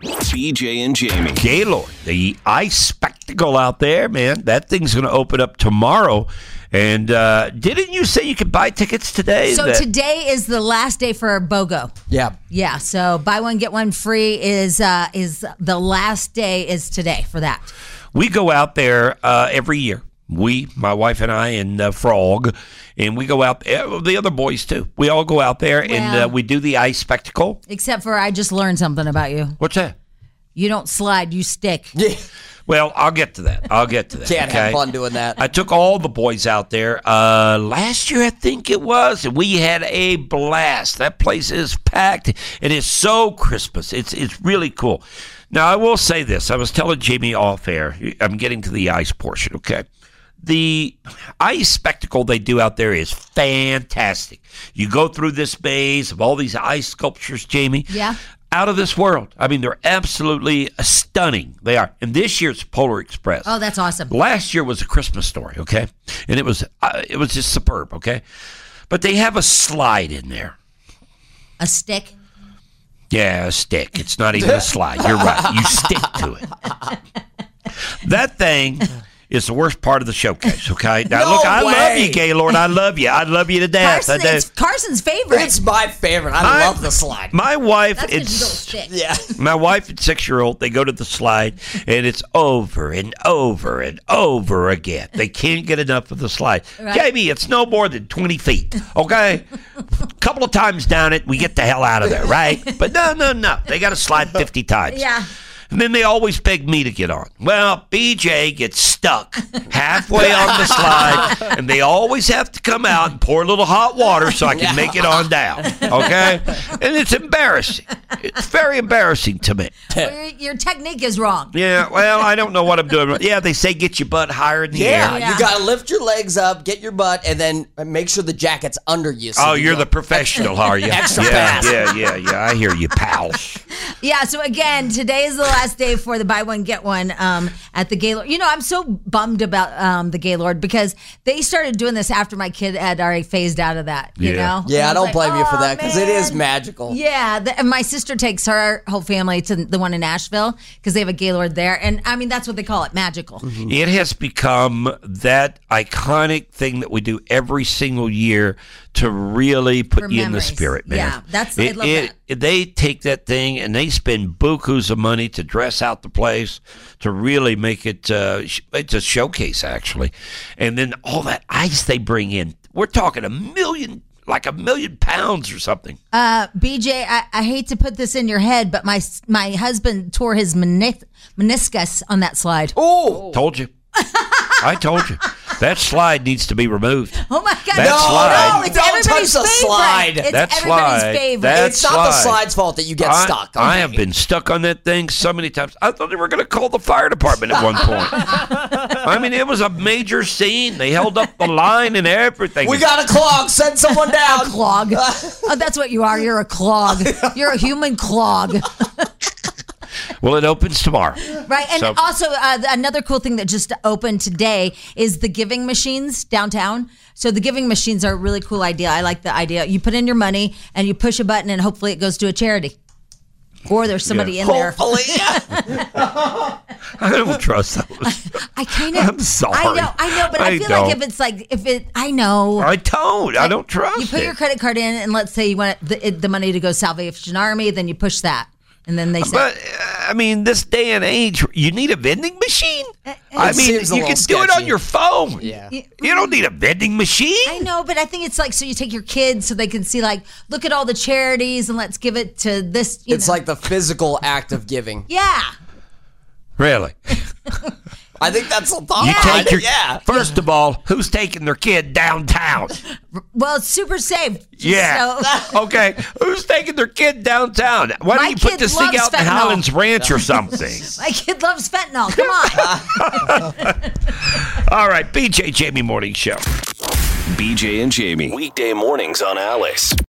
BJ and Jamie. Gaylord, the ice spectacle out there, man. That thing's going to open up tomorrow. And didn't you say you could buy tickets today? So today is the last day for BOGO. Yeah. Yeah. So buy one, get one free is the last day is today for that. We go out there every year. My wife and I, and Frog, and we go out. The other boys too. We all go out there and we do the ice spectacle. Except for I just learned something about you. What's that? You don't slide, you stick. Yeah. Well, I'll get to that. Can't have fun doing that. I took all the boys out there last year, I think it was, and we had a blast. That place is packed. It is so Christmas. It's really cool. Now, I will say this. I was telling Jamie off air. I'm getting to the ice portion, okay? The ice spectacle they do out there is fantastic. You go through this maze of all these ice sculptures, Jamie. Yeah. Out of this world. I mean, they're absolutely stunning. They are. And this year's Polar Express. Oh, that's awesome. Last year was A Christmas Story, okay? And it was just superb, okay? But they have a slide in there. A stick? Yeah, a stick. It's not even a slide. You're right. You stick to it. That thing is the worst part of the showcase, okay? Now, No look, I way. love you, Gaylord. I love you. I love you to death. It's Carson's favorite. It's my favorite. I love the slide. My wife, That's because you don't stick. Yeah. my wife and 6-year-old, they go to the slide, and it's over and over and over again. They can't get enough of the slide. Right. Jamie, it's no more than 20 feet, okay? A couple of times down it, we get the hell out of there, right? But no. They got to slide 50 times. Yeah. And then they always beg me to get on. Well, BJ gets stuck halfway on the slide, and they always have to come out and pour a little hot water so I can make it on down, okay? And it's embarrassing. It's very embarrassing to me. Well, your technique is wrong. Yeah, well, I don't know what I'm doing. Yeah, they say get your butt higher in the Yeah, air. Yeah. you got to lift your legs up, get your butt, and then make sure the jacket's under you. So Oh, you're the professional, are you? Extra yeah, fast. Yeah. I hear you, pal. Yeah, so again, today is the last day for the buy one, get one at the Gaylord. You know, I'm so bummed about the Gaylord because they started doing this after my kid had already phased out of that, you know? Yeah, I And don't was blame you for "Oh, that because it is man." magical. Yeah, and my sister takes her whole family to the one in Nashville because they have a Gaylord there. And I mean, that's what they call it, magical. It has become that iconic thing that we do every single year to really put For you in the memories. spirit, man. Yeah, I love that. They take that thing and they spend bukus of money to dress out the place, to really make it, it's a showcase, actually. And then all that ice they bring in, we're talking like 1 million pounds or something. BJ, I hate to put this in your head, but my husband tore his meniscus on that slide. Oh, Told you. I told you. That slide needs to be removed. Oh my God! That slide- No, it's Don't everybody's touch the favorite. slide. It's That everybody's slide- favorite. that- it's not the slide. slide's fault that you get stuck. I have been stuck on that thing so many times. I thought they were going to call the fire department at one point. I mean, it was a major scene. They held up the line and everything. We got a clog. Send someone down. Clog. Oh, that's what you are. You're a clog. You're a human clog. Well, it opens tomorrow. Right. And So- also, another cool thing that just opened today is the giving machines downtown. So the giving machines are a really cool idea. I like the idea. You put in your money and you push a button and hopefully it goes to a charity. Or there's somebody in there. Hopefully. I don't trust those. I kind of. I'm sorry. I know, but I feel don't. like I know. I don't. I don't trust You put it. your credit card in, and let's say you want the money to go Salvation Army, then you push that, and then they say, But, I mean, this day and age, you need a vending machine? I mean, seems a you little can do it on sketchy. your phone. Yeah. You don't need a vending machine. I know, but I think it's like so you take your kids so they can see like look at all the charities and let's give it to this. It's like the physical act of giving. yeah. Really? I think that's a thought. You take your yeah. First of all, who's taking their kid downtown? Well, it's super safe. Yeah. So, Okay. Who's taking their kid downtown? Why My don't you put kid this thing loves out in fentanyl. Highlands Ranch or something? my kid loves fentanyl. Come on. All right, BJ Jamie Morning Show. BJ and Jamie. Weekday mornings on Alice.